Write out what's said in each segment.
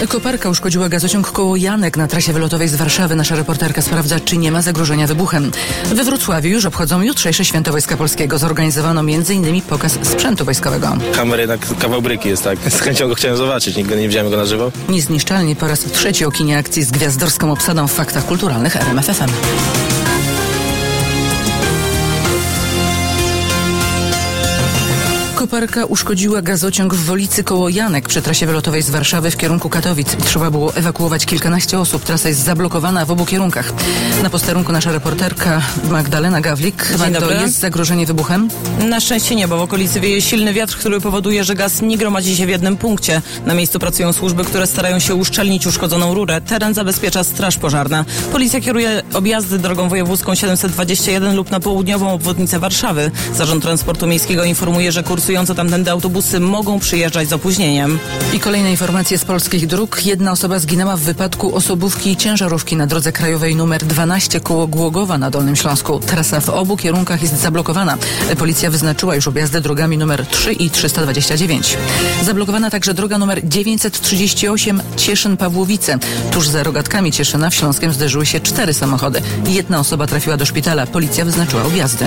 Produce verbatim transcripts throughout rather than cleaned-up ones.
Koparka uszkodziła gazociąg koło Janek na trasie wylotowej z Warszawy. Nasza reporterka sprawdza, czy nie ma zagrożenia wybuchem. We Wrocławiu już obchodzą jutrzejsze Święto Wojska Polskiego. Zorganizowano m.in. pokaz sprzętu wojskowego. Hammer jednak kawał bryki jest, tak? Z chęcią go chciałem zobaczyć, nigdy nie widziałem go na żywo. Niezniszczalni po raz trzeci o kinie akcji z gwiazdorską obsadą w Faktach Kulturalnych R M F F M. Koparka uszkodziła gazociąg w Wolicy koło Janek przy trasie wylotowej z Warszawy w kierunku Katowic. Trzeba było ewakuować kilkanaście osób. Trasa jest zablokowana w obu kierunkach. Na posterunku nasza reporterka Magdalena Gawlik. To jest zagrożenie wybuchem? Na szczęście nie, bo w okolicy wieje silny wiatr, który powoduje, że gaz nie gromadzi się w jednym punkcie. Na miejscu pracują służby, które starają się uszczelnić uszkodzoną rurę. Teren zabezpiecza straż pożarna. Policja kieruje objazdy drogą wojewódzką siedemset dwadzieścia jeden lub na południową obwodnicę Warszawy. Zarząd Transportu Miejskiego informuje, że kursujące tamtędy autobusy mogą przyjeżdżać z opóźnieniem. I kolejne informacje z polskich dróg. Jedna osoba zginęła w wypadku osobówki i ciężarówki na drodze krajowej numer dwanaście koło Głogowa na Dolnym Śląsku. Trasa w obu kierunkach jest zablokowana. Policja wyznaczyła już objazdy drogami numer trzy i trzysta dwadzieścia dziewięć. Zablokowana także droga numer dziewięćset trzydzieści osiem Cieszyn-Pawłowice. Tuż za rogatkami Cieszyna w Śląskiem zderzyły się cztery samochody. Jedna osoba trafiła do szpitala. Policja wyznaczyła objazdy.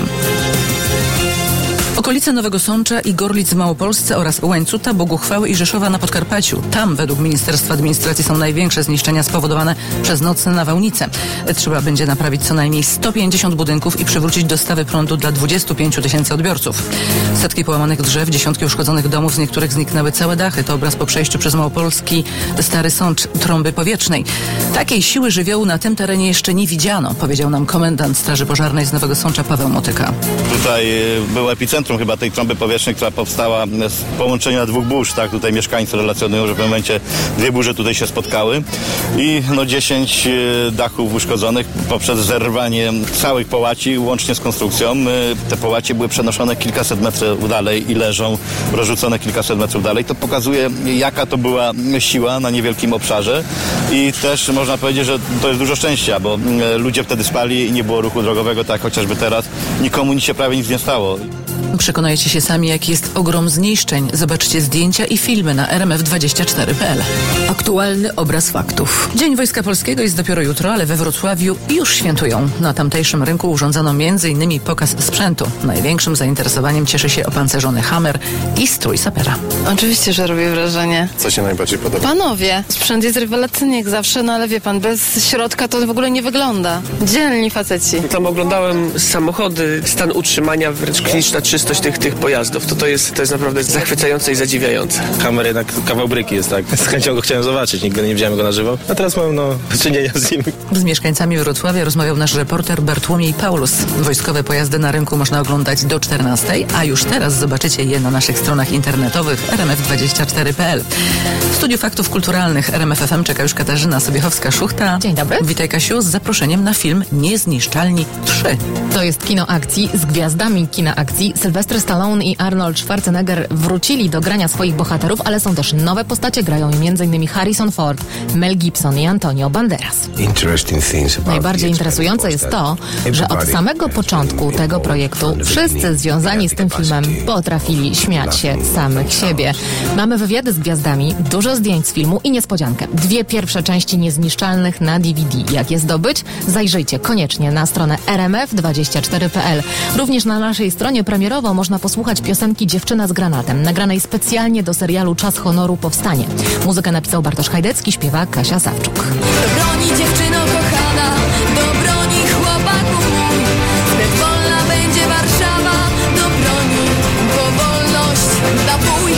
Okolice Nowego Sącza i Gorlic w Małopolsce oraz Łańcuta, Boguchwały i Rzeszowa na Podkarpaciu. Tam według Ministerstwa Administracji są największe zniszczenia spowodowane przez nocne nawałnice. Trzeba będzie naprawić co najmniej sto pięćdziesiąt budynków i przywrócić dostawy prądu dla dwudziestu pięciu tysięcy odbiorców. Setki połamanych drzew, dziesiątki uszkodzonych domów, z niektórych zniknęły całe dachy. To obraz po przejściu przez małopolski Stary Sącz trąby powietrznej. Takiej siły żywiołu na tym terenie jeszcze nie widziano, powiedział nam komendant Straży Pożarnej z Nowego Sącza Paweł Motyka. Tutaj był epicentrum chyba tej trąby powietrznej, która powstała z połączenia dwóch burz, tak? Tutaj mieszkańcy relacjonują, że w momencie dwie burze tutaj się spotkały i no dziesięć dachów uszkodzonych poprzez zerwanie całych połaci łącznie z konstrukcją. Te połacie były przenoszone kilkaset metrów dalej i leżą rozrzucone kilkaset metrów dalej. To pokazuje, jaka to była siła na niewielkim obszarze i też można powiedzieć, że to jest dużo szczęścia, bo ludzie wtedy spali i nie było ruchu drogowego, tak chociażby teraz. Nikomu nic się prawie nic nie stało. Przekonajcie się sami, jaki jest ogrom zniszczeń. Zobaczcie zdjęcia i filmy na r m f dwadzieścia cztery kropka p l. Aktualny obraz faktów. Dzień Wojska Polskiego jest dopiero jutro, ale we Wrocławiu już świętują. Na tamtejszym rynku urządzono między innymi pokaz sprzętu. Największym zainteresowaniem cieszy się opancerzony Hammer i strój sapera. Oczywiście, że robi wrażenie. Co się najbardziej podoba? Panowie, sprzęt jest rewelacyjny jak zawsze, no ale wie pan, bez środka to w ogóle nie wygląda. Dzielni faceci. Tam oglądałem samochody, stan utrzymania, wręcz kliniczna czystość tych, tych pojazdów. To, to, jest, to jest naprawdę zachwycające i zadziwiające. Hammer jednak kawał bryki jest, tak? Z chęcią go chciałem zobaczyć, nigdy nie widziałem go na żywo. A teraz mam, no, czynienia z nim. Z mieszkańcami Wrocławia rozmawiał nasz reporter Bartłomiej Paulus. Wojskowe pojazdy na rynku można oglądać do czternastej, a już teraz zobaczycie je na naszych stronach internetowych r m f dwadzieścia cztery kropka p l. W studiu Faktów Kulturalnych R M F F M czeka już Katarzyna Sobiechowska-Szuchta. Dzień dobry. Witaj, Kasiu, z zaproszeniem na film Niezniszczalni trzy. To jest kino akcji z gwiazdami kina akcji. Sylwester Stallone i Arnold Schwarzenegger wrócili do grania swoich bohaterów, ale są też nowe postacie. Grają im między innymi Harrison Ford, Mel Gibson i Antonio Banderas. Najbardziej interesujące jest to, że od samego początku tego projektu wszyscy związani z tym filmem potrafili śmiać się z samych siebie. Mamy wywiady z gwiazdami, dużo zdjęć z filmu i niespodziankę. Dwie pierwsze części Niezniszczalnych na D V D. Jak je zdobyć? Zajrzyjcie koniecznie na stronę r m f dwadzieścia cztery kropka p l. Również na naszej stronie premierowo można posłuchać piosenki Dziewczyna z granatem, nagranej specjalnie do serialu Czas honoru powstanie. Muzykę napisał Bartosz Hajdecki, śpiewa Kasia Sawczuk. Do broni dziewczyno kochana, do broni chłopaku mój, zbyt wolna będzie Warszawa, do broni, bo wolność na bój.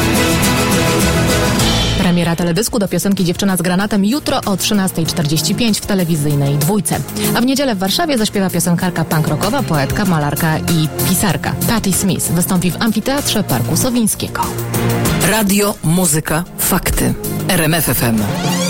Premiera teledysku do piosenki Dziewczyna z granatem jutro o trzynasta czterdzieści pięć w telewizyjnej Dwójce. A w niedzielę w Warszawie zaśpiewa piosenkarka punk rockowa, poetka, malarka i pisarka. Patti Smith wystąpi w Amfiteatrze Parku Sowińskiego. Radio, muzyka, fakty. R M F F M.